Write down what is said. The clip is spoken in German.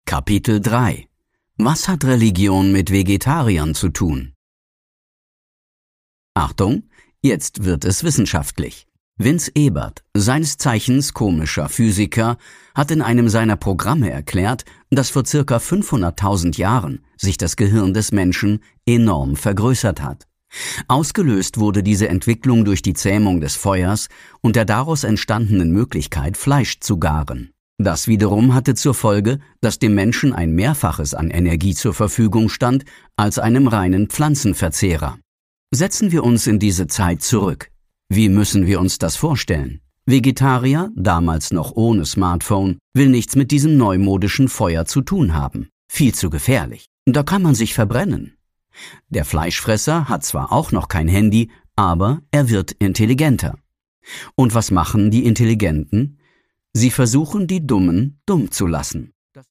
Kapitel 3 Was hat Religion mit Vegetariern zu tun? Achtung, jetzt wird es wissenschaftlich. Vince Ebert, seines Zeichens komischer Physiker, hat in einem seiner Programme erklärt, dass vor ca. 500.000 Jahren sich das Gehirn des Menschen enorm vergrößert hat. Ausgelöst wurde diese Entwicklung durch die Zähmung des Feuers und der daraus entstandenen Möglichkeit, Fleisch zu garen. Das wiederum hatte zur Folge, dass dem Menschen ein Mehrfaches an Energie zur Verfügung stand als einem reinen Pflanzenverzehrer. Setzen wir uns in diese Zeit zurück. Wie müssen wir uns das vorstellen? Vegetarier, damals noch ohne Smartphone, will nichts mit diesem neumodischen Feuer zu tun haben. Viel zu gefährlich. Da kann man sich verbrennen. Der Fleischfresser hat zwar auch noch kein Handy, aber er wird intelligenter. Und was machen die Intelligenten? Sie versuchen, die Dummen dumm zu lassen.